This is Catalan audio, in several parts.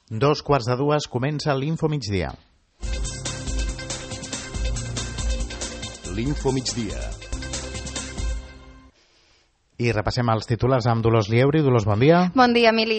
2:15 comença l'Info Migdia. L'Info Migdia. I repassem els titulars amb Dolors Lieuri. Dolors, bon dia. Bon dia, Emili.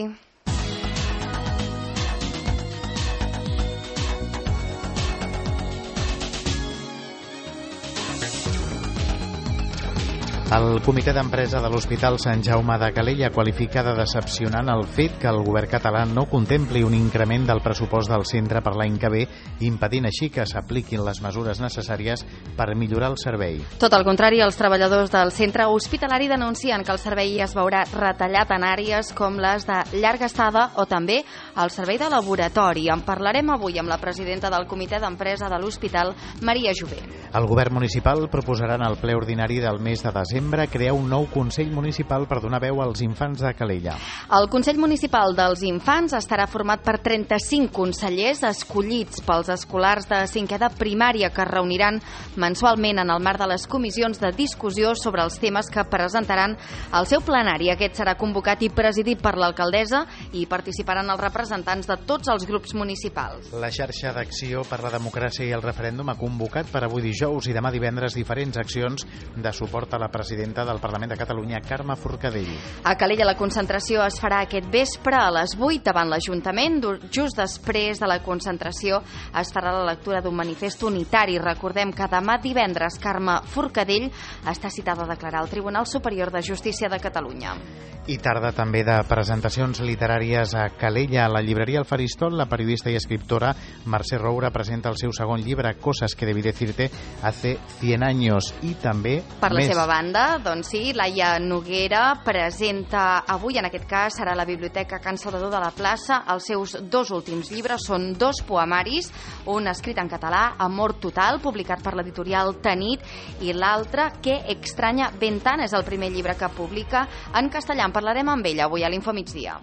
El comitè d'empresa de l'Hospital Sant Jaume de Calella qualifica de decepcionant el fet que el govern català no contempli un increment del pressupost del centre per l'any que ve, impedint així que s'apliquin les mesures necessàries per millorar el servei. Tot el contrari, els treballadors del centre hospitalari denuncien que el servei es veurà retallat en àrees com les de llarga estada o també el servei de laboratori. En parlarem avui amb la presidenta del comitè d'empresa de l'hospital, Maria Jové. El govern municipal proposarà en el ple ordinari del mes de desembre crear un nou Consell Municipal per donar veu als infants de Calella. El Consell Municipal dels Infants estarà format per 35 consellers escollits pels escolars de 5è de primària que es reuniran mensualment en el marc de les comissions de discussió sobre els temes que presentaran al seu plenari. Aquest serà convocat i presidit per l'alcaldessa i participaran els representants de tots els grups municipals. La xarxa d'Acció per la Democràcia i el Referèndum ha convocat per avui dijous i demà divendres diferents accions de suport a la presidenta del Parlament de Catalunya, Carme Forcadell. A Calella la concentració es farà aquest vespre a les 8 davant l'Ajuntament. Just després de la concentració es farà la lectura d'un manifest unitari. Recordem que demà divendres Carme Forcadell està citada a declarar al Tribunal Superior de Justícia de Catalunya. I tarda també de presentacions literàries a Calella. A la llibreria El Faristol, la periodista i escriptora Mercè Roura presenta el seu segon llibre, Cosas que debí decirte hace 100 años, i també per la seva banda, doncs sí, Laia Noguera presenta avui, en aquest cas serà a la Biblioteca Can Salvador de la Plaça, els seus dos últims llibres. Són dos poemaris, un escrit en català, Amor total, publicat per l'editorial Tanit, i l'altre, Que extraña Ventana, és el primer llibre que publica en castellà. En parlarem amb ella avui a l'Info Migdia.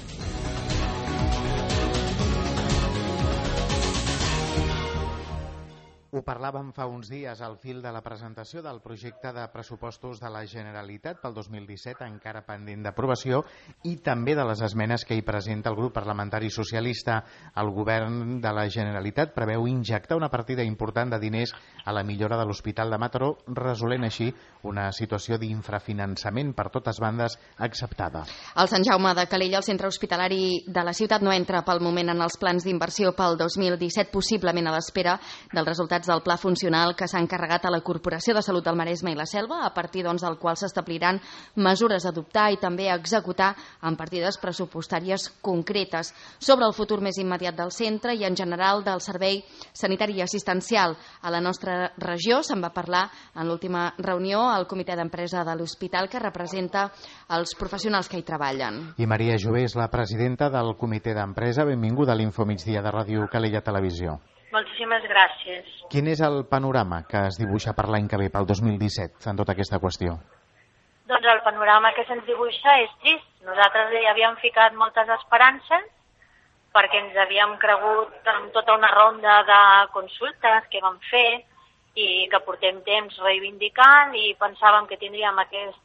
Ho parlàvem fa uns dies al fil de la presentació del projecte de pressupostos de la Generalitat pel 2017, encara pendent d'aprovació, i també de les esmenes que hi presenta el grup parlamentari socialista. El govern de la Generalitat preveu injectar una partida important de diners a la millora de l'Hospital de Mataró, resolent així una situació d'infrafinançament per totes bandes acceptada. El Sant Jaume de Calella, el centre hospitalari de la ciutat, no entra pel moment en els plans d'inversió pel 2017, possiblement a l'espera dels resultats del pla funcional que s'ha encarregat a la Corporació de Salut del Maresme i la Selva, a partir del qual s'establiran mesures a adoptar i també a executar en partides pressupostàries concretes sobre el futur més immediat del centre i en general del servei sanitari i assistencial a la nostra regió. Se'n va parlar en l'última reunió al comitè d'empresa de l'hospital, que representa els professionals que hi treballen. I Maria Jové és la presidenta del comitè d'empresa. Benvinguda a l'Info Migdia de Ràdio Calella Televisió. Moltíssimes gràcies. Quin és el panorama que es dibuixa per l'any que ve, pel 2017, en tota aquesta qüestió? Doncs el panorama que se'ns dibuixa és trist. Nosaltres hi havíem ficat moltes esperances perquè ens havíem cregut en tota una ronda de consultes que vam fer i que portem temps reivindicant i pensàvem que tindríem aquest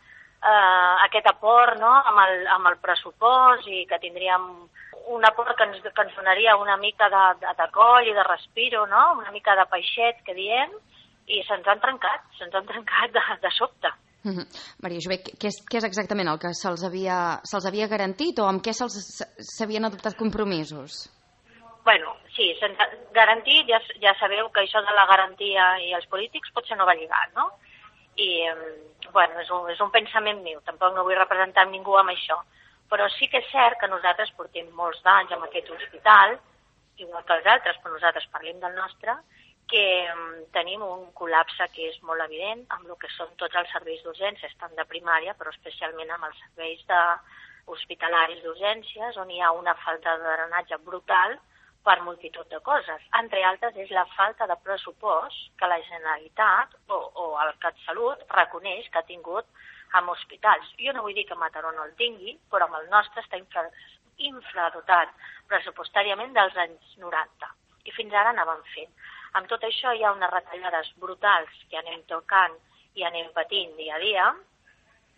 aport, no?, amb el pressupost, i que tindríem un aport que ens donaria una mica de coll i de respiro, no?, una mica de peixet, que diem, i se'ns han trencat de sobte. Maria Jové, què és exactament el que se'ls havia garantit, o amb què s'havien adoptat compromisos? Bueno, sí, garantit, ja sabeu que això de la garantia i els polítics potser no va lligat, no? I, bueno, és un pensament meu, tampoc no vull representar ningú amb això, però sí que és cert que nosaltres portem molts d'anys amb aquest hospital, igual que els altres, però nosaltres parlem del nostre, que tenim un col·lapse que és molt evident amb el que són tots els serveis d'urgències, tant de primària, però especialment amb els serveis hospitalaris d'urgències, on hi ha una falta de drenatge brutal per multitud de coses. Entre altres, és la falta de pressupost que la Generalitat o el CatSalut reconeix que ha tingut amb hospitals. Jo no vull dir que Mataró no el tingui, però amb el nostre està infradotat pressupostàriament dels anys 90. I fins ara anàvem fent. Amb tot això hi ha unes retallades brutals que anem tocant i anem patint dia a dia,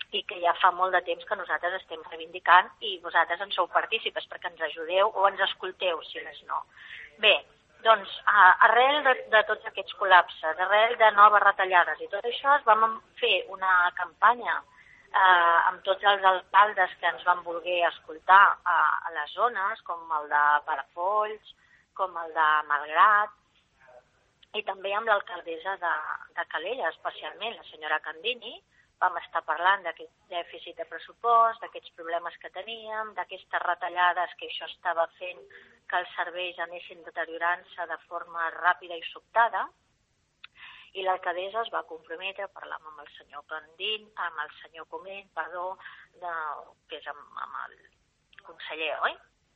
i que ja fa molt de temps que nosaltres estem reivindicant i vosaltres en sou partícipes perquè ens ajudeu o ens escolteu, si més no. Bé, doncs, arrel de tots aquests col·lapses, arrel de noves retallades i tot això, vam fer una campanya amb tots els alcaldes que ens van voler escoltar a les zones, com el de Palafolls, com el de Malgrat, i també amb l'alcaldessa de Calella, especialment, la senyora Candini. Vam estar parlant d'aquest dèficit de pressupost, d'aquests problemes que teníem, d'aquestes retallades que això estava fent que els serveis anessin deteriorant-se de forma ràpida i sobtada. I l'alcaldessa es va comprometre a parlar amb el senyor Candín, amb el senyor Coment, que és amb el conseller, oi?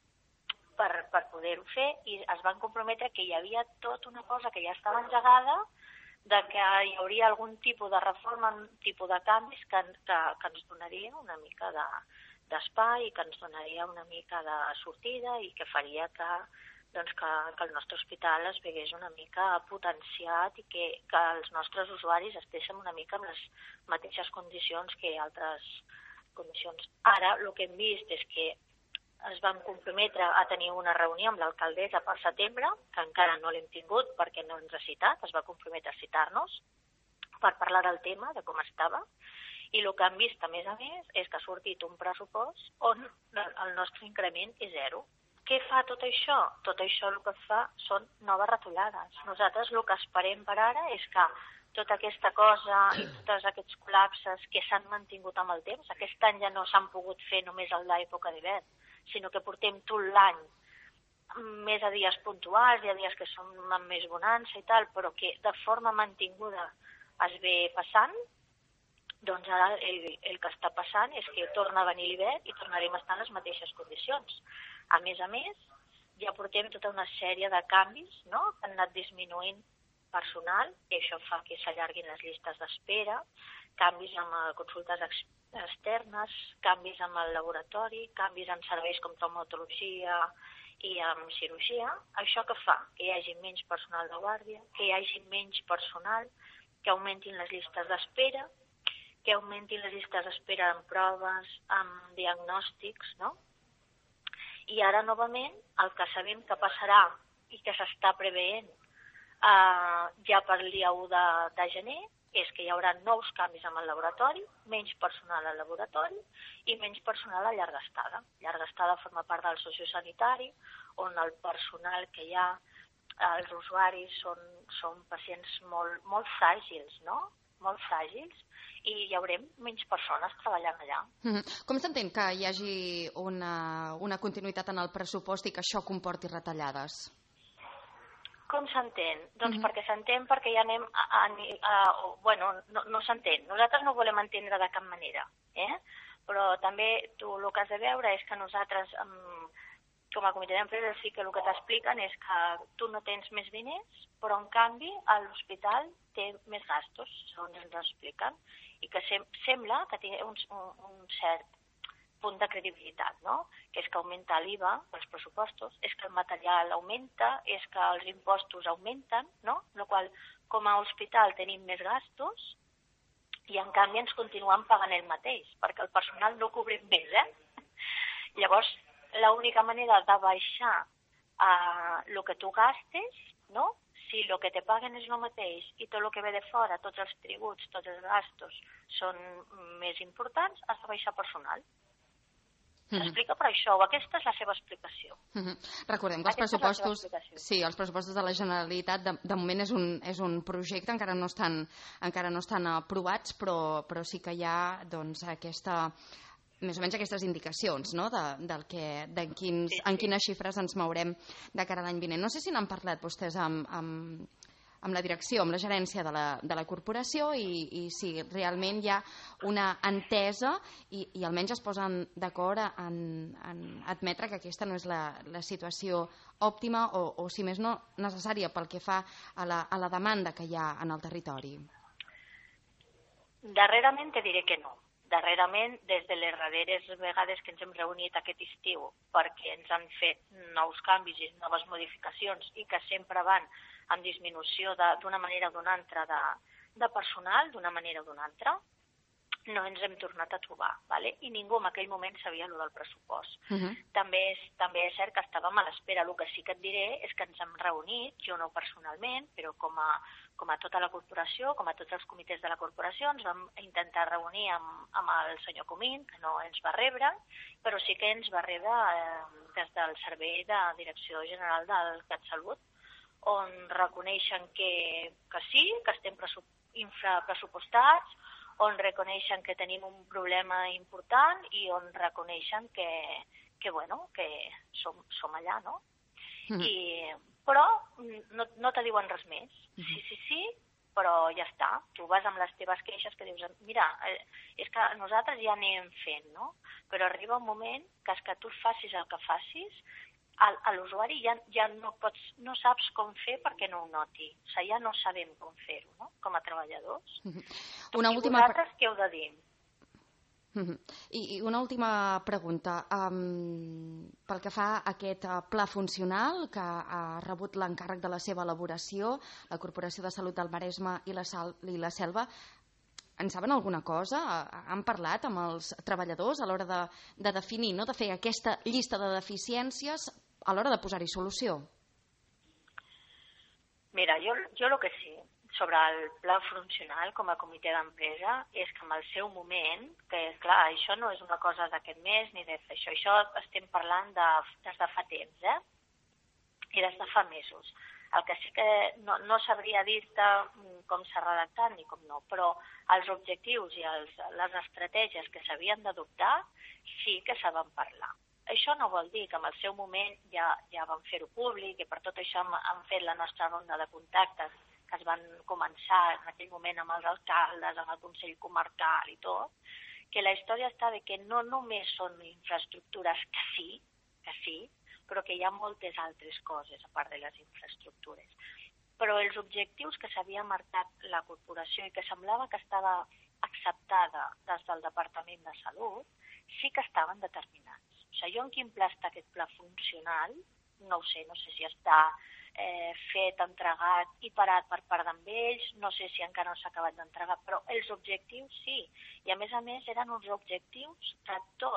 Per poder-ho fer, i es van comprometre que hi havia tota una cosa que ja estava engegada, de que hi hauria algun tipus de reforma, un tipus de canvis que ens donaria una mica d'espai i que ens donaria una mica de sortida i que faria que el nostre hospital es vegués una mica potenciat i que els nostres usuaris estiguessin una mica en les mateixes condicions que altres condicions. Ara, el que hem vist és que es van comprometre a tenir una reunió amb l'alcaldessa per setembre, que encara no l'hem tingut perquè no ens ha citat, es va comprometre a citar-nos per parlar del tema, de com estava, i el que han vist, a més, és que ha sortit un pressupost on el nostre increment és zero. Què fa tot això? Tot això el que fa són noves retallades. Nosaltres el que esperem per ara és que tota aquesta cosa i tots aquests col·lapses que s'han mantingut amb el temps, aquest any ja no s'han pogut fer només a l'època d'hivern, sinó que portem tot l'any més a dies puntuals, hi ha dies que són amb més bonança i tal, però que de forma mantinguda es ve passant, doncs ara el que està passant és que torna a venir l'hivern i tornarem a estar en les mateixes condicions. A més, ja portem tota una sèrie de canvis, no?, que han anat disminuint personal, i això fa que s'allarguin les llistes d'espera, canvis amb consultes externes, canvis amb el laboratori, canvis en serveis com traumatologia i amb cirurgia. Això que fa? Que hi hagi menys personal de guàrdia, que hi hagi menys personal, que augmentin les llistes d'espera, que augmentin les llistes d'espera amb proves, amb diagnòstics, no? I ara, novament, el que sabem que passarà i que s'està preveient ja per el dia 1 de gener és que hi haurà nous canvis amb el laboratori, menys personal al laboratori i menys personal a llarga estada. Llarga estada forma part del sociosanitari, on el personal que hi ha, els usuaris són pacients molt fràgils, no? Molt fràgils, i hi haurem menys persones treballant allà. Com s'entén que hi hagi una continuïtat en el pressupost i que això comporti retallades? Com s'entén? Doncs perquè s'entén perquè ja anem no s'entén. Nosaltres no ho volem entendre de cap manera, però també tu el que has de veure és que nosaltres, com a comitè d'empresa, sí que el que t'expliquen és que tu no tens més diners, però en canvi l'hospital té més gastos, segons ens expliquen, i que sembla que té un cert punt de credibilitat, no? Que és que augmenta l'IVA, els pressupostos, és que el material augmenta, és que els impostos augmenten, no? La qual com a hospital tenim més gastos i en canvi ens continuem pagant el mateix, perquè el personal no cobrem més, Llavors, l'única manera de baixar el que tu gastes, no? Si el que te paguen és el mateix i tot el que ve de fora, tots els tributs, tots els gastos són més importants, has de baixar personal. S'explica per això, o aquesta és la seva explicació. Recordem que els pressupostos de la Generalitat de moment és un projecte, encara no estan aprovats, però sí que hi ha més o menys aquestes indicacions, no?, en quines xifres ens mourem de cara a l'any vinent. No sé si n'han parlat vostès amb la direcció, amb la gerència de la corporació i si realment hi ha una entesa i almenys es posen d'acord en admetre que aquesta no és la situació òptima o si més no, necessària pel que fa a la demanda que hi ha en el territori. Darrerament te diré que no. Darrerament, des de les darreres vegades que ens hem reunit aquest estiu perquè ens han fet nous canvis i noves modificacions i que sempre van amb disminució d'una manera o d'una altra de personal, d'una manera o d'una altra, no ens hem tornat a trobar, ¿vale? I ningú en aquell moment sabia el del pressupost. També és cert que estàvem a l'espera. El que sí que et diré és que ens hem reunit, jo no personalment, però com a tota la corporació, com a tots els comitès de la corporació, ens vam intentar reunir amb el senyor Comín, que no ens va rebre, però sí que ens va rebre des del Servei de Direcció General del CatSalut, on reconeixen que sí, que estem infrapressupostats, on reconeixen que tenim un problema important i on reconeixen que som allà, no? Però no te diuen res més. Sí, però ja està. Tu vas amb les teves queixes que dius, mira, és que nosaltres ja anem fent, no? Però arriba un moment que és que tu facis el que facis, a l'usuari ja no saps com fer perquè no ho noti. O sigui, ja no sabem com fer-ho, no? Com a treballadors. Vosaltres què heu de dir? I una última pregunta. Pel que fa a aquest pla funcional que ha rebut l'encàrrec de la seva elaboració, la Corporació de Salut del Maresme i la Selva, en saben alguna cosa? Han parlat amb els treballadors a l'hora de definir, no? De fer aquesta llista de deficiències a l'hora de posar-hi solució? Mira, jo el que sí sobre el pla funcional com a comitè d'empresa és que en el seu moment, que clar, això no és una cosa d'aquest mes ni de fer això estem parlant des de fa temps, i des de fa mesos. El que sí que no sabria dir-te com s'ha redactat ni com no, però els objectius i les estratègies que s'havien d'adoptar sí que se van parlar. Això no vol dir que en el seu moment ja vam fer-ho públic i per tot això hem fet la nostra ronda de contactes que es van començar en aquell moment amb els alcaldes, amb el Consell Comarcal i tot, que la història està de que no només són infraestructures que sí, però que hi ha moltes altres coses a part de les infraestructures. Però els objectius que s'havia marcat la corporació i que semblava que estava acceptada des del Departament de Salut, sí que estaven determinats. O sigui, jo en quin pla està aquest pla funcional, no ho sé, no sé si està fet, entregat i parat per part d'ells, no sé si encara no s'ha acabat d'entregar, però els objectius sí. I a més eren uns objectius que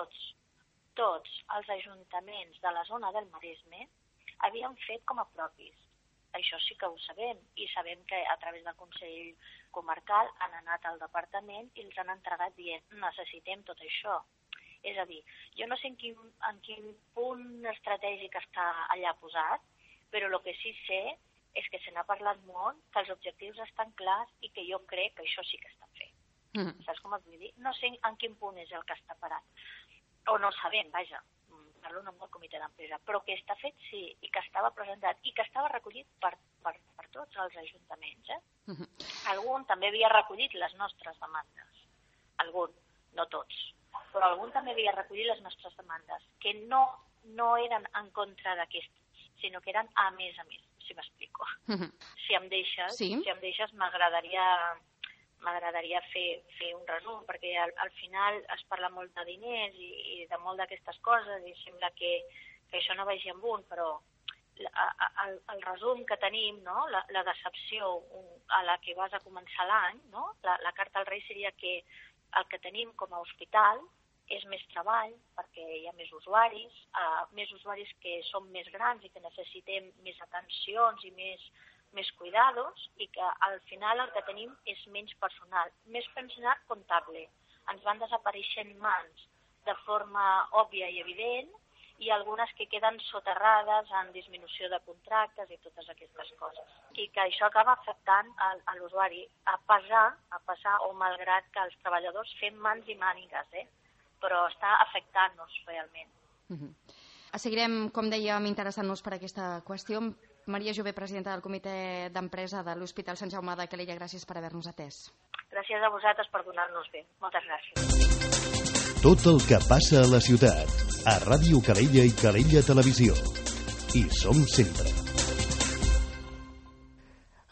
tots els ajuntaments de la zona del Maresme havien fet com a propis. Això sí que ho sabem, i sabem que a través del Consell Comarcal han anat al departament i els han entregat dient necessitem tot això. És a dir, jo no sé en quin punt estratègic està allà posat, però el que sí sé és que se n'ha parlat molt, que els objectius estan clars i que jo crec que això sí que està fet. Saps com et vull dir? No sé en quin punt és el que està parat. O no sabem, vaja, parlo en nom del comitè d'empresa, però que està fet sí, i que estava presentat, i que estava recollit per tots els ajuntaments. Algun també havia recollit les nostres demandes. Algun, no tots, però algun també havia recollit les nostres demandes, que no eren en contra d'aquestes, sinó que eren a més, si m'explico. Si em deixes, m'agradaria fer un resum, perquè al final es parla molt de diners i de molt d'aquestes coses i sembla que això no vagi amb un, però el resum que tenim, no? La decepció a la que vas a començar l'any, no? La carta al rei seria que el que tenim com a hospital és més treball perquè hi ha més usuaris que són més grans i que necessitem més atencions i més cuidados, i que al final el que tenim és menys personal comptable. Ens van desapareixent mans de forma òbvia i evident i algunes que queden soterrades en disminució de contractes i totes aquestes coses. I que això acaba afectant a l'usuari a pesar o malgrat que els treballadors fem mans i mànigues, però està afectant-nos realment. Seguirem, com dèiem, interessant-nos per aquesta qüestió. Maria Jové, presidenta del comitè d'empresa de l'Hospital Sant Jaume de Calella, gràcies per haver-nos atès. Gràcies a vosaltres per donar-nos bé. Moltes gràcies. Tot el que passa a la ciutat, a Ràdio Calella i Calella Televisió. Hi som sempre.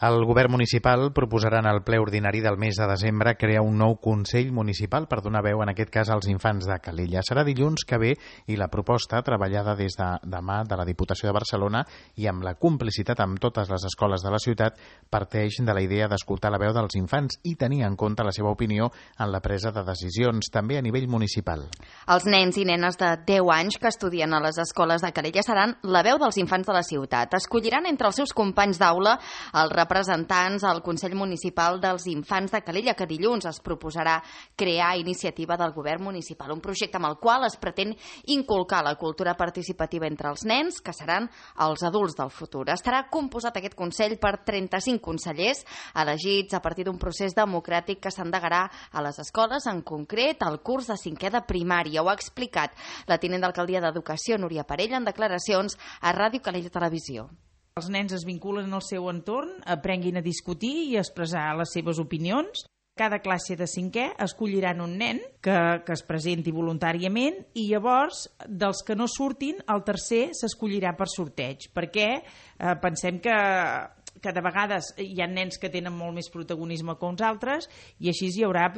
El govern municipal proposarà en el ple ordinari del mes de desembre crear un nou Consell Municipal per donar veu, en aquest cas, als infants de Calella. Serà dilluns que ve i la proposta, treballada des de demà de la Diputació de Barcelona i amb la complicitat amb totes les escoles de la ciutat, parteix de la idea d'escoltar la veu dels infants i tenir en compte la seva opinió en la presa de decisions, també a nivell municipal. Els nens i nenes de 10 anys que estudien a les escoles de Calella seran la veu dels infants de la ciutat. Escolliran entre els seus companys d'aula els representants al Consell Municipal dels Infants de Calella, que dilluns es proposarà crear iniciativa del govern municipal, un projecte amb el qual es pretén inculcar la cultura participativa entre els nens, que seran els adults del futur. Estarà composat aquest Consell per 35 consellers, elegits a partir d'un procés democràtic que s'endegarà a les escoles, en concret al curs de 5è de primària. Ho ha explicat la tinent d'alcaldia d'Educació, Núria Parella, en declaracions a Ràdio Calella Televisió. Els nens es vinculen al seu entorn, aprenguin a discutir i a expressar les seves opinions. Cada classe de 5è escolliran un nen que es presenti voluntàriament i llavors, dels que no surtin, el tercer s'escollirà per sorteig, perquè pensem que de vegades hi ha nens que tenen molt més protagonisme que uns altres i així hi haurà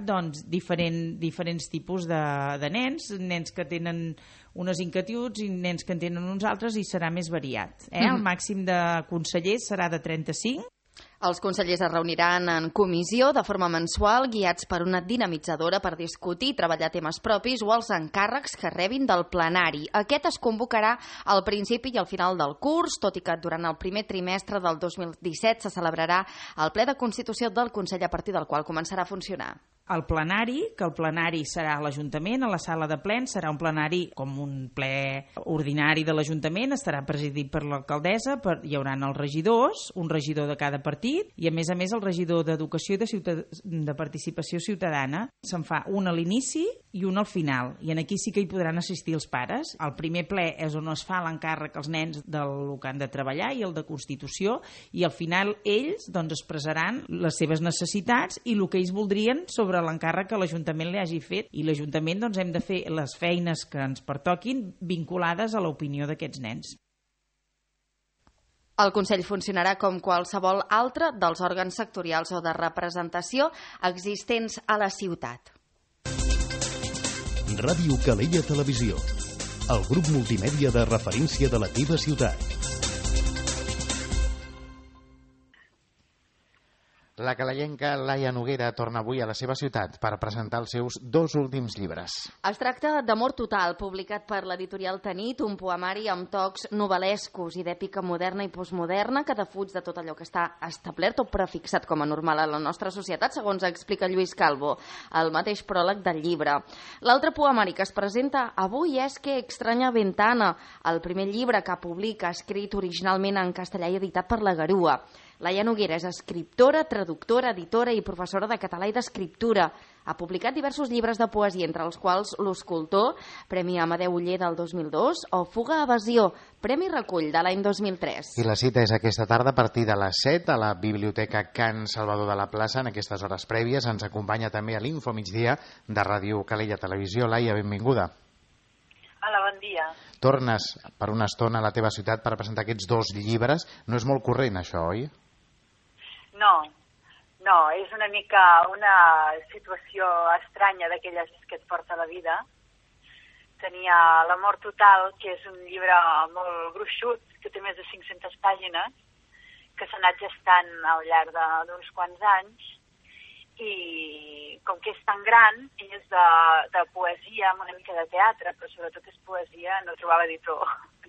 diferents tipus de nens que tenen unes inquietuds i nens que en tenen uns altres i serà més variat. El màxim de consellers serà de 35. Els consellers es reuniran en comissió de forma mensual, guiats per una dinamitzadora per discutir i treballar temes propis o els encàrrecs que rebin del plenari. Aquest es convocarà al principi i al final del curs, tot i que durant el primer trimestre del 2017 se celebrarà el ple de Constitució del Consell, a partir del qual començarà a funcionar. El plenari, que el plenari serà a l'Ajuntament, a la sala de plens, serà un plenari com un ple ordinari de l'Ajuntament, estarà presidit per l'alcaldessa, hi haurà els regidors, un regidor de cada partit, i a més el regidor d'Educació i de Participació Ciutadana. Se'n fa un a l'inici i un al final, i aquí sí que hi podran assistir els pares. El primer ple és on es fa l'encàrrec als nens del que han de treballar i el de Constitució, i al final ells expressaran les seves necessitats i el que ells voldrien sobre l'encàrrec que l'Ajuntament li hagi fet, i l'Ajuntament hem de fer les feines que ens pertoquin vinculades a l'opinió d'aquests nens. El Consell funcionarà com qualsevol altre dels òrgans sectorials o de representació existents a la ciutat. Ràdio Calella Televisió, el grup multimèdia de referència de la teva ciutat. La calellenca Laia Noguera torna avui a la seva ciutat per presentar els seus 2 últims llibres. Es tracta d'Amor Total, publicat per l'editorial Tanit, un poemari amb tocs novel·lescos i d'èpica moderna i postmoderna que defuig de tot allò que està establert o prefixat com a normal a la nostra societat, segons explica Lluís Calvo, el mateix pròleg del llibre. L'altre poemari que es presenta avui és Que extraña ventana, el primer llibre que publica, escrit originalment en castellà i editat per la Garua. Laia Noguera és escriptora, traductora, editora i professora de català i d'escriptura. Ha publicat diversos llibres de poesia, entre els quals L'Escultor, Premi Amadeu Oller del 2002, o Fuga Evasió, Premi Recull de l'any 2003. I la cita és aquesta tarda a partir de les 7 a la Biblioteca Can Salvador de la Plaça. En aquestes hores prèvies ens acompanya també a l'Info Migdia de Ràdio Calella Televisió. Laia, benvinguda. Hola, bon dia. Tornes per una estona a la teva ciutat per presentar aquests 2 llibres. No és molt corrent, això, oi? No, és una mica una situació estranya d'aquelles que et porta la vida. Tenia L'Amor Total, que és un llibre molt gruixut, que té més de 500 pàgines, que s'ha anat gestant al llarg d'uns quants anys, i com que és tan gran, és de poesia amb una mica de teatre, però sobretot és poesia, no trobava editor.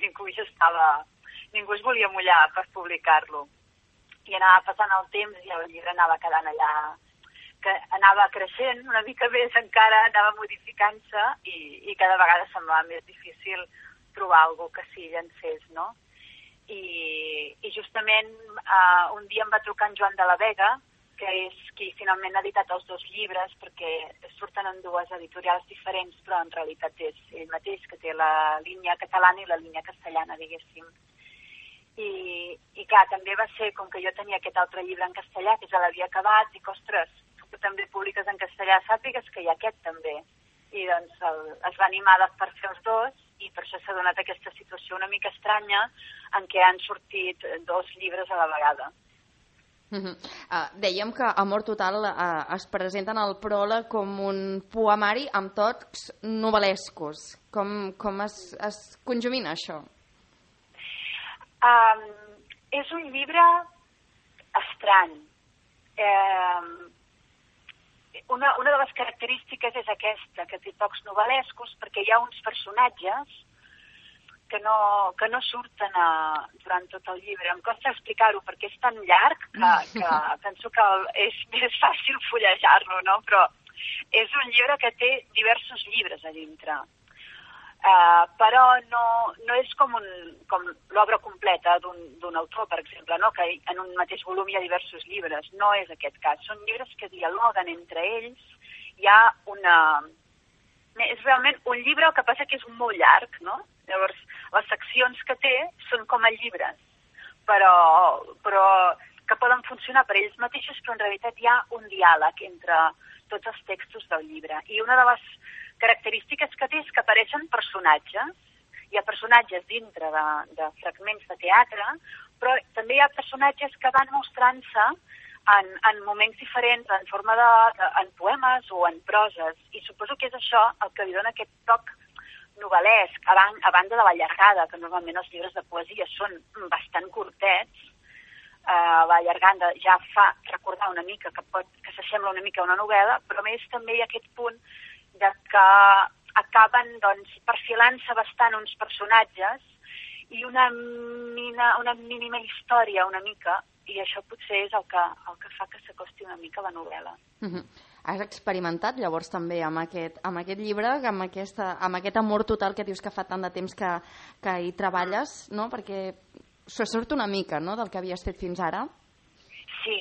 Ningú es volia mullar per publicar-lo. I anava passant el temps i el llibre anava quedant allà, que anava creixent una mica més encara, anava modificant-se i cada vegada semblava més difícil trobar algú que s'hi llancés, no? I justament un dia em va trucar en Joan de la Vega, que és qui finalment ha editat els 2 llibres, perquè surten en 2 editorials diferents, però en realitat és ell mateix, que té la línia catalana i la línia castellana, diguéssim. I clar, també va ser, com que jo tenia aquest altre llibre en castellà, que ja l'havia acabat, i ostres, tu també publiques en castellà, sàpigues que hi ha aquest també. I doncs es va animar per fer els 2, i per això s'ha donat aquesta situació una mica estranya en què han sortit 2 llibres a la vegada. Dèiem que Amor Total es presenta en el pròleg com un poemari amb tocs novel·lescos. Com es conjumina això? És un llibre estrany. Una de les característiques és aquesta, que té tocs novel·lescos, perquè hi ha uns personatges que no surten durant tot el llibre. Em costa explicar-ho perquè és tan llarg que penso que és més fàcil fullejar-lo, no? Però és un llibre que té diversos llibres a dintre. Però no és com l'obra completa d'un autor, per exemple, no? Que en un mateix volum hi ha diversos llibres. No és aquest cas. Són llibres que dialoguen entre ells. Hi ha és realment un llibre, el que passa que és molt llarg, no? Llavors, les seccions que té són com a llibres, però que poden funcionar per ells mateixos, però en realitat hi ha un diàleg entre tots els textos del llibre. I una de les característiques que té és que apareixen personatges. Hi ha personatges dintre de fragments de teatre, però també hi ha personatges que van mostrant-se en moments diferents, en forma en poemes o en proses. I suposo que és això el que li dona aquest toc novel·lesc, a banda de la llargada, que normalment els llibres de poesia són bastant curtets. La llargada ja fa recordar una mica que s'assembla una mica a una novel·la, però a més també hi ha aquest punt de que acaben perfilant-se bastant uns personatges i una mínima història una mica, i això potser és el que fa que s'acosti una mica a la novel·la. Has experimentat llavors també amb aquest llibre, amb aquest amor total que dius que fa tant de temps que hi treballes, no? Perquè se surt una mica, no?, del que havies fet fins ara. Sí.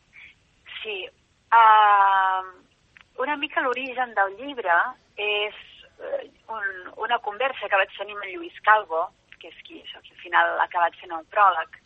Una mica l'origen del llibre és una conversa que vaig tenir amb en Lluís Calvo, que és qui al final ha acabat fent el pròleg.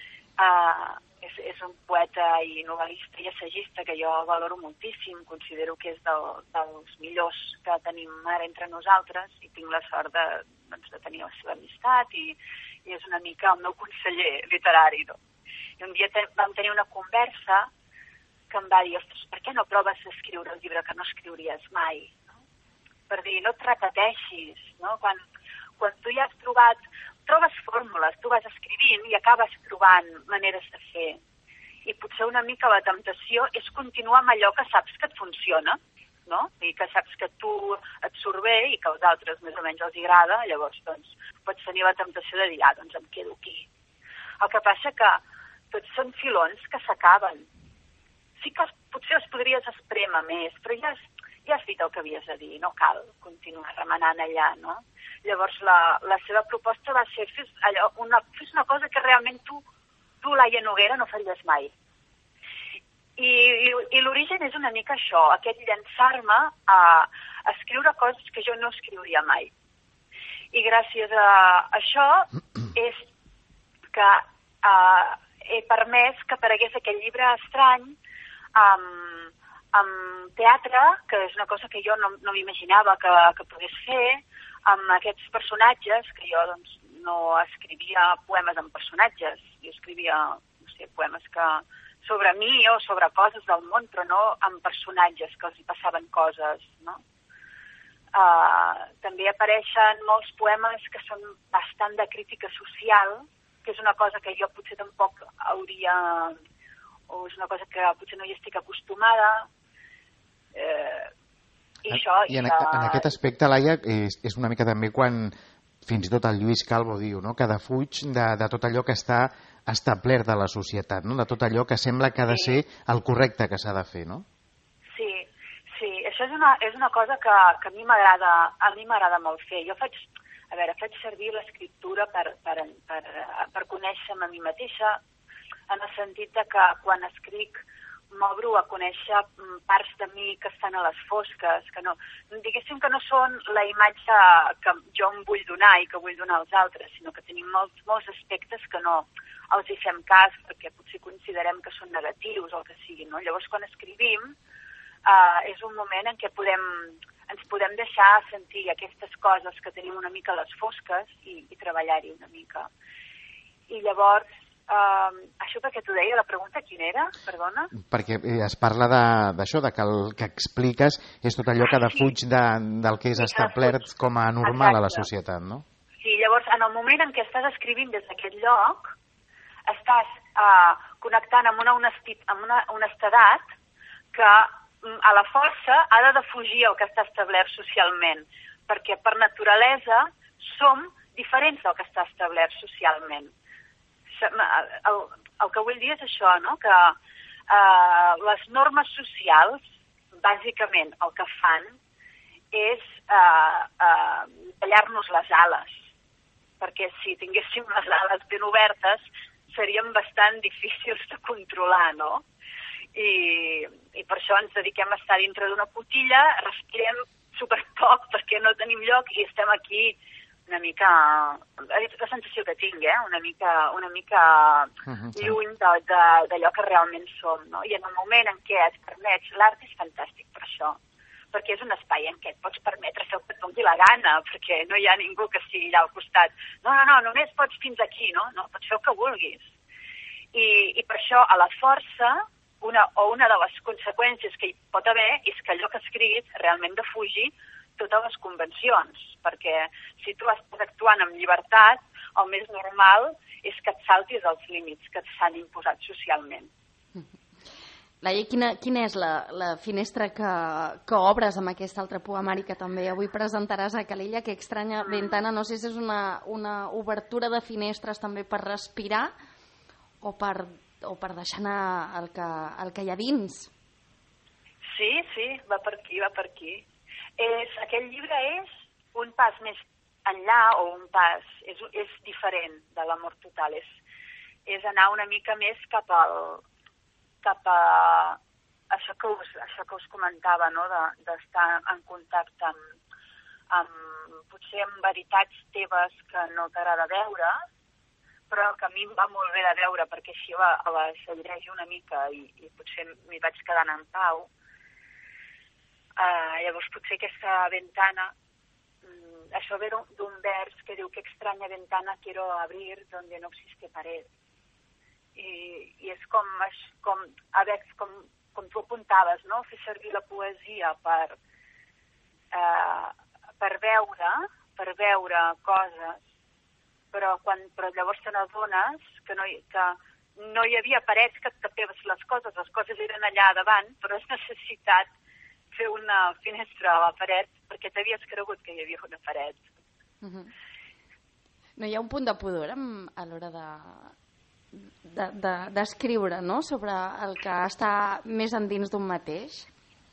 És un poeta i novel·lista i assagista que jo valoro moltíssim, considero que és dels millors que tenim ara entre nosaltres i tinc la sort de tenir la seva amistat i és una mica el meu conseller literari. No? I un dia vam tenir una conversa que em va dir, ostres, per què no proves a escriure el llibre que no escriuries mai? No? Per dir, no et repeteixis, no? Quan tu ja has trobes fórmules, tu vas escrivint i acabes trobant maneres de fer. I potser una mica la temptació és continuar amb allò que saps que et funciona, no? I que saps que tu et surt bé i que als altres més o menys els agrada, llavors pots tenir la temptació de dir, em quedo aquí. El que passa que tots són filons que s'acaben. Sí que potser els podries esprémer més, però ja has dit el que havies de dir, no cal continuar remenant allà, no? Llavors la seva proposta va ser fes una cosa que realment tu, Laia Noguera, no faries mai. I l'origen és una mica això, aquest llançar-me a escriure coses que jo no escriuria mai. I gràcies a això és que he permès que aparegués aquest llibre estrany amb teatre, que és una cosa que jo no m'imaginava que pogués fer, amb aquests personatges, que jo no escrivia poemes amb personatges, jo escrivia poemes sobre mi o sobre coses del món, però no amb personatges que els hi passaven coses, no? També apareixen molts poemes que són bastant de crítica social, que és una cosa que jo potser tampoc hauria, o és una cosa que potser no hi estic acostumada. I en aquest aspecte, Laia, és una mica també quan fins i tot el Lluís Calvo diu, no?, que defuig de tot allò que està establert de la societat, no?, de tot allò que sembla que ha de ser el correcte que s'ha de fer, no? Sí, això és una cosa que a mi m'agrada molt fer. Jo faig servir l'escriptura per conèixer-me a mi mateixa, en el sentit de que quan escric m'obro a conèixer parts de mi que estan a les fosques, que diguéssim que no són la imatge que jo em vull donar i que vull donar als altres, sinó que tenim molts aspectes que no els hi fem cas perquè potser considerem que són negatius o el que sigui, no? Llavors, quan escrivim, és un moment en què ens podem deixar sentir aquestes coses que tenim una mica a les fosques i treballar-hi una mica. I llavors, Això perquè t'ho deia, la pregunta quina era? Perdona? Perquè es parla d'això, que el que expliques és tot allò que defuig del que és establert com a normal a la societat, no? Sí, llavors, en el moment en què estàs escrivint des d'aquest lloc, estàs connectant amb una honestedat que a la força ha de defugir el que està establert socialment, perquè per naturalesa som diferents del que està establert socialment. El que vull dir és això, no? Que les normes socials, bàsicament, el que fan és tallar-nos les ales, perquè si tinguéssim les ales ben obertes serien bastant difícils de controlar, no? I per això ens dediquem a estar dintre d'una cotilla, respirem superpoc perquè no tenim lloc i estem aquí una mica, és la sensació que tinc, una mica lluny d'allò que realment som, no? I en el moment en què et permets, l'art és fantàstic per això, perquè és un espai en què et pots permetre fer el que et doni la gana, perquè no hi ha ningú que estigui allà al costat. No, només pots fins aquí, no? No, pots fer el que vulguis. I per això, a la força, una de les conseqüències que hi pot haver és que allò que has escrit realment defugi totes les convencions, perquè si tu estàs actuant amb llibertat, el més normal és que et saltis els límits que s'han imposat socialment. Laia, quina és la finestra que obres amb aquest altre poemari que també avui presentaràs a Calella, que estranya ventana? No sé si és una obertura de finestres també per respirar o per deixar anar el que hi ha dins. Sí, va per aquí. Aquest llibre és un pas més enllà, o un pas, és diferent de l'amor total, és anar una mica més cap a això que us comentava, no? D'estar en contacte amb potser amb veritats teves que no t'agrada veure, però que a mi em va molt bé de veure perquè així les llegeixo una mica i potser m'hi vaig quedant en pau. Llavors potser aquesta ventana, això ve d'un vers que diu que extraña ventana quiero abrir donde no existe pared. I és com tu apuntaves, no? Fer servir la poesia per veure coses, però llavors te n'adones que no hi havia parets que et tapés les coses eren allà davant, però has necessitat fer una finestra a la paret perquè t'havies cregut que hi havia una paret. No hi ha un punt de pudor a l'hora d'escriure, no?, sobre el que està més endins d'un mateix?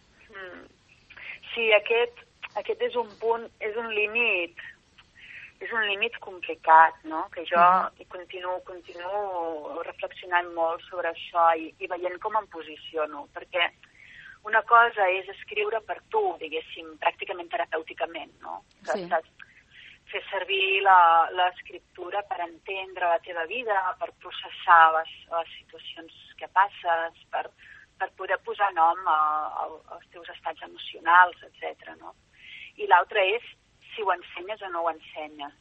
Sí, aquest és un punt, és un límit complicat, no?, que jo hi continuo reflexionant molt sobre això i veient com em posiciono, perquè una cosa és escriure per tu, diguéssim, pràcticament terapèuticament, no? Sí. Fer servir l'escriptura per entendre la teva vida, per processar les situacions que passes, per poder posar nom als teus estats emocionals, etc. No? I l'altre és si ho ensenyes o no ho ensenyes.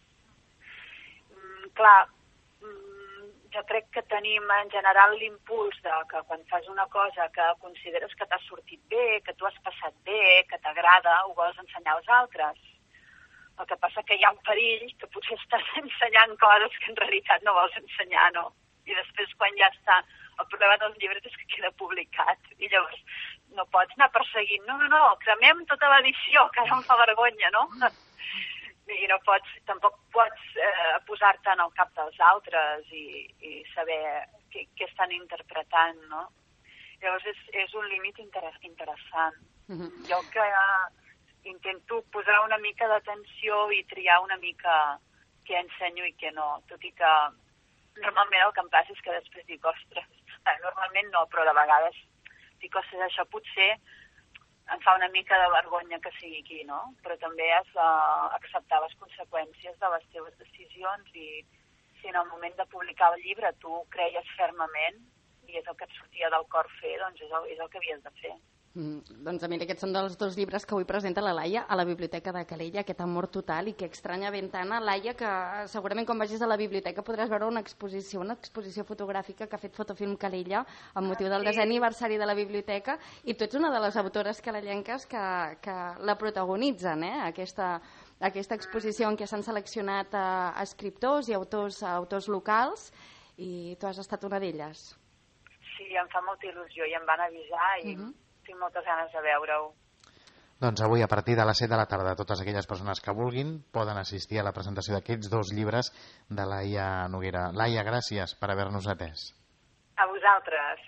Clar, jo crec que tenim en general l'impuls que quan fas una cosa que consideres que t'ha sortit bé, que tu has passat bé, que t'agrada, ho vols ensenyar als altres. El que passa que hi ha un perill que potser estàs ensenyant coses que en realitat no vols ensenyar, no? I després quan ja està, el problema dels llibres és que queda publicat i llavors no pots anar perseguint, no, cremem tota l'edició, que ara em fa vergonya, no? I tampoc pots posar-te en el cap dels altres i saber què estan interpretant, no? Llavors és un límit interessant. Jo que intento posar una mica d'atenció i triar una mica què ensenyo i què no, tot i que normalment el que em passa és que després dic, ostres, normalment no, però de vegades dic, ostres, això potser em fa una mica de vergonya que sigui aquí, no? Però també has d'acceptar les conseqüències de les teves decisions i si en el moment de publicar el llibre tu creies fermament i és el que et sortia del cor fer, doncs és el que havies de fer. Doncs a mi aquests són dels 2 llibres que avui presenta la Laia a la Biblioteca de Calella, aquest amor total, i que estranya ben tant a Laia, que segurament quan vagis a la biblioteca podràs veure una exposició fotogràfica que ha fet Fotofilm Calella amb motiu del 10è aniversari de la biblioteca, i tu ets una de les autores calellenques que la protagonitzen, aquesta exposició en què s'han seleccionat escriptors i autors locals, i tu has estat una d'elles. Sí, em fa molta il·lusió i em van avisar i tinc moltes ganes de veure-ho. Doncs avui, a partir de les 7 de la tarda, totes aquelles persones que vulguin poden assistir a la presentació d'aquests 2 llibres de Laia Noguera. Laia, gràcies per haver-nos atès. A vosaltres.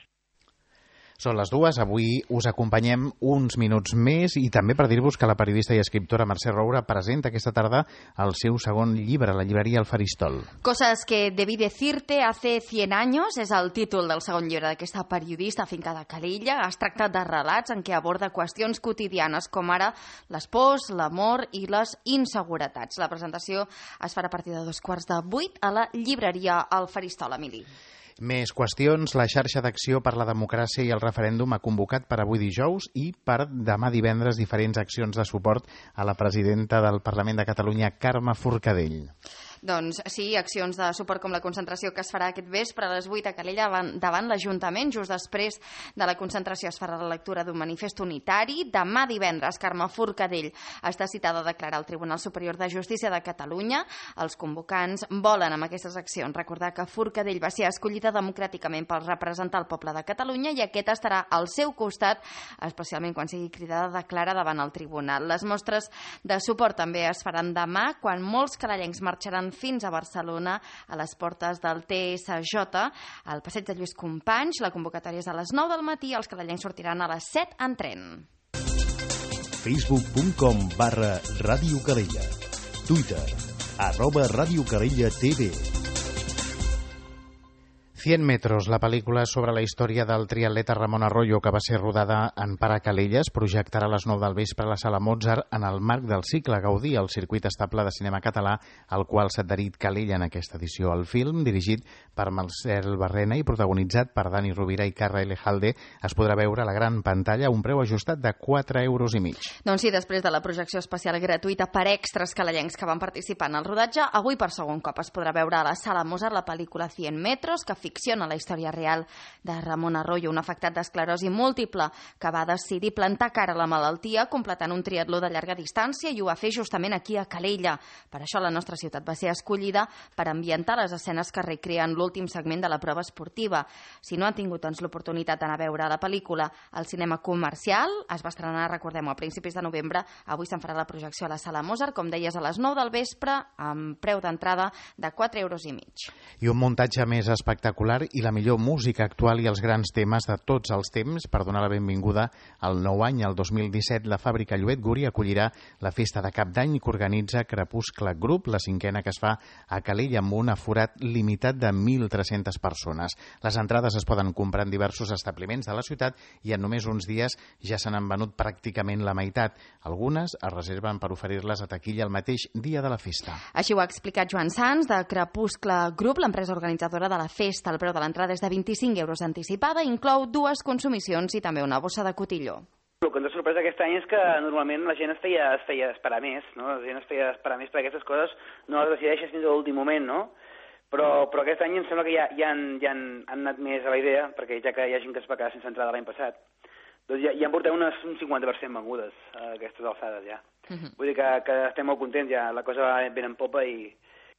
Són les 2, avui us acompanyem uns minuts més i també per dir-vos que la periodista i escriptora Mercè Roura presenta aquesta tarda el seu segon llibre, la llibreria El Faristol. Cosas que debí decirte hace 100 años és el títol del segon llibre d'aquesta periodista afincada a Calella. Es tracta de relats en què aborda qüestions quotidianes com ara les pors, l'amor i les inseguretats. La presentació es farà a partir de 7:15 a la llibreria El Faristol, Emili. Més qüestions. La xarxa d'acció per la democràcia i el referèndum ha convocat per avui dijous i per demà divendres diferents accions de suport a la presidenta del Parlament de Catalunya, Carme Forcadell. Doncs sí, accions de suport com la concentració que es farà aquest vespre a les 8 a Calella davant l'Ajuntament. Just després de la concentració es farà la lectura d'un manifest unitari. Demà divendres, Carme Forcadell està citada a declarar al Tribunal Superior de Justícia de Catalunya. Els convocants volen amb aquestes accions recordar que Forcadell va ser escollida democràticament per representar el poble de Catalunya i aquest estarà al seu costat, especialment quan sigui cridada a declarar davant el Tribunal. Les mostres de suport també es faran demà, quan molts calellencs marxaran fins a Barcelona a les portes del TSJ, al passeig de Lluís Companys. La convocatòria és a les 9 del matí, els calellencs sortiran a les 7 en tren. Facebook.com/Ràdio Calella. Twitter @RadioCalella.tv. 100 metros, la pel·lícula sobre la història del triatleta Ramon Arroyo, que va ser rodada en Parc Calella, es projectarà a les 9 del vespre a la Sala Mozart en el marc del cicle Gaudí, el circuit estable de cinema català, al qual s'ha adherit Calella en aquesta edició. El film, dirigit per Marcel Barrena i protagonitzat per Dani Rovira i Carra Elejalde, es podrà veure a la gran pantalla a un preu ajustat de 4,5 €. Doncs sí, després de la projecció especial gratuïta per extras calellencs que van participar en el rodatge, avui per segon cop es podrà veure a la Sala Mozart la pel·lícula 100 metros, que ficciona la història real de Ramon Arroyo, un afectat d'esclerosi múltiple que va decidir plantar cara a la malaltia completant un triatló de llarga distància, i ho va fer justament aquí a Calella. Per això la nostra ciutat va ser escollida per ambientar les escenes que recreen l'últim segment de la prova esportiva. Si no han tingut l'oportunitat d'anar a veure la pel·lícula al cinema comercial, es va estrenar, recordem-ho, a principis de novembre. Avui se'n farà la projecció a la Sala Mozart, com deies, a les 9 del vespre, amb preu d'entrada de 4,5 €. I un muntatge més espectacular i la millor música actual i els grans temes de tots els temps per donar la benvinguda al nou any, el 2017. La fàbrica Lluet Guri acollirà la festa de Cap d'Any que organitza Crepuscle Group, la 5a que es fa a Calella amb un aforat limitat de 1.300 persones. Les entrades es poden comprar en diversos establiments de la ciutat i en només uns dies ja se n'han venut pràcticament la meitat. Algunes es reserven per oferir-les a taquilla el mateix dia de la festa. Així ho ha explicat Joan Sans, de Crepuscle Group, l'empresa organitzadora de la festa. El preu de l'entrada és de 25 € anticipada, inclou 2 consumicions i també una bossa de cotilló. El que ens ha sorprès aquest any és que normalment la gent es feia esperar més, no? La gent es feia esperar més perquè aquestes coses no les decideixes fins a l'últim moment, no? Però aquest any em sembla que ja han anat més a la idea, perquè ja que hi ha gent que es va quedar sense entrada l'any passat, doncs ja en portem un 50% vengudes a aquestes alçades ja. Vull dir que estem molt contents, ja la cosa va ben en popa i...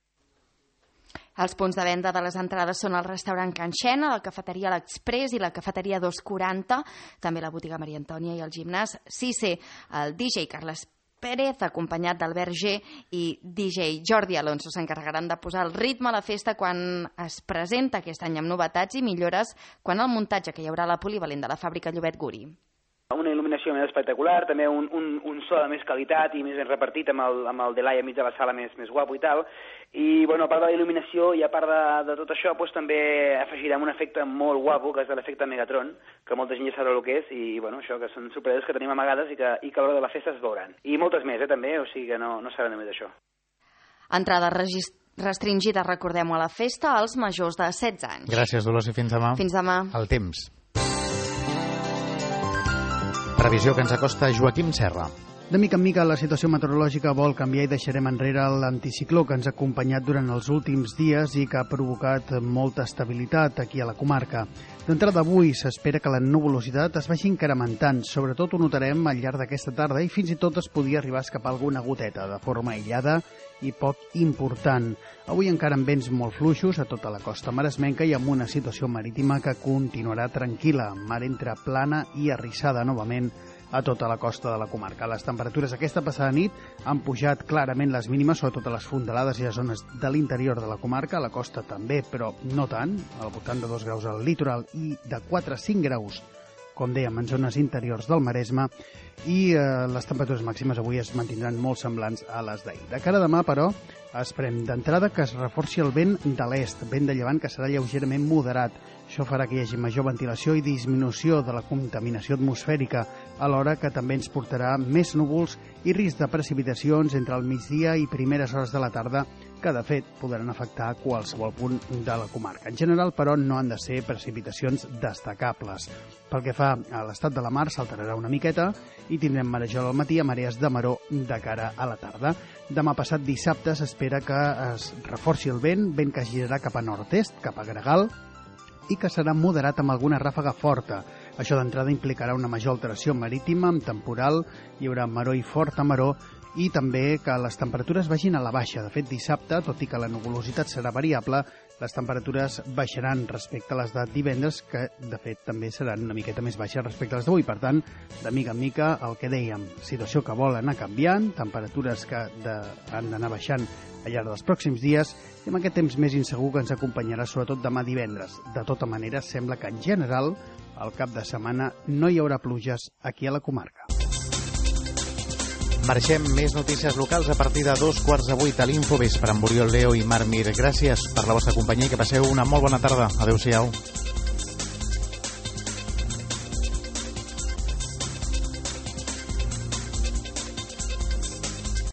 Els punts de venda de les entrades són el restaurant Can Xena, la cafeteria L'Express i la cafeteria 240, també la botiga Maria Antònia i el gimnàs Cisse. El DJ Carles Pérez, acompanyat d'Albert G i DJ Jordi Alonso, s'encarregaran de posar el ritme a la festa quan es presenta aquest any amb novetats i millores quan el muntatge que hi haurà a la polivalent de la fàbrica Lluet Guri. Una il·luminació més espectacular, també un so de més qualitat i més ben repartit amb el delay a mig de la sala més guapo i tal. I, bueno, a part de la il·luminació i a part de tot això, doncs, també afegirem un efecte molt guapo, que és l'efecte Megatron, que molta gent ja sabrà el que és, i, bueno, això, que són sorpreses que tenim amagades i que a l'hora de la festa es veuran. I moltes més, també, o sigui que no serà només això. Entrada restringida, recordem-ho, a la festa als majors de 16 anys. Gràcies, Dolors, i fins demà. Fins demà. El temps. Previsió que ens acosta Joaquim Serra. De mica en mica la situació meteorològica vol canviar i deixarem enrere l'anticicló que ens ha acompanyat durant els últims dies i que ha provocat molta estabilitat aquí a la comarca. D'entrada d'avui s'espera que la nuvolositat es vagi incrementant, sobretot ho notarem al llarg d'aquesta tarda i fins i tot es podia arribar a escapar alguna goteta de forma aïllada i poc important. Avui encara amb vents molt fluixos a tota la costa maresmenca i amb una situació marítima que continuarà tranquil·la, mar entre plana i arrissada novament a tota la costa de la comarca. Les temperatures aquesta passada nit han pujat clarament les mínimes, sobretot a les fondalades i a zones de l'interior de la comarca, a la costa també, però no tant, al voltant de 2 graus al litoral i de 4 a 5 graus, com dèiem, en zones interiors del Maresme, i les temperatures màximes avui es mantindran molt semblants a les d'ahir. De cara a demà, però, esperem d'entrada que es reforci el vent de l'est, vent de llevant que serà lleugerament moderat. Això farà que hi hagi major ventilació i disminució de la contaminació atmosfèrica, alhora que també ens portarà més núvols i risc de precipitacions entre el migdia i primeres hores de la tarda, que de fet podran afectar qualsevol punt de la comarca. En general, però, no han de ser precipitacions destacables. Pel que fa a l'estat de la mar, s'alterarà una miqueta i tindrem marejol al matí a marees de maró de cara a la tarda. Demà passat dissabte s'espera que es reforci el vent que girarà cap a nord-est, cap a Gregal, i que serà moderat amb alguna ràfaga forta. Això d'entrada implicarà una major alteració marítima, amb temporal, hi haurà maró i forta maró, i també que les temperatures vagin a la baixa. De fet, dissabte, tot i que la nuvolositat serà variable, les temperatures baixaran respecte a les de divendres, que de fet també seran una miqueta més baixes respecte a les d'avui. Per tant, de mica en mica, el que dèiem, situació que vol anar canviant, temperatures que han d'anar baixant al llarg dels pròxims dies, i amb aquest temps més insegur que ens acompanyarà sobretot demà divendres. De tota manera, sembla que en general, al cap de setmana, no hi haurà pluges aquí a la comarca. Marxem, més notícies locals a partir de 7:15 a l'Infovespre amb Oriol Leo i Marc Mir. Gràcies per la vostra companyia i que passeu una molt bona tarda. Adéu-siau.